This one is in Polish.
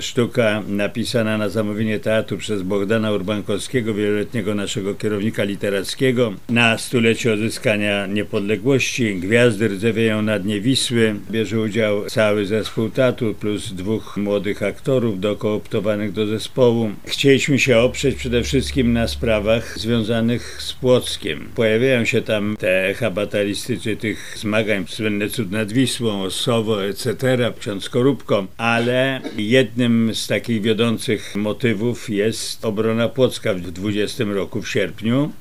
sztuka napisana na zamówienie teatru przez Bohdana Urbankowskiego, wieloletniego naszego kierownika literackiego, na stulecie odzyskania niepodległości. Gwiazdy rdzewieją na dnie Wisły. Bierze udział cały zespół teatru plus 2 młodych aktorów dokooptowanych do zespołu. Chcieliśmy się oprzeć przede wszystkim na sprawach związanych z Płockiem. Pojawiają się tam te echa batalistyczne tych zmagań, słynny Cud nad Wisłą, Osowo, etc., ksiądz Skorupko, ale jednym z takich wiodących motywów jest obrona Płocka w 20 roku w sierpniu.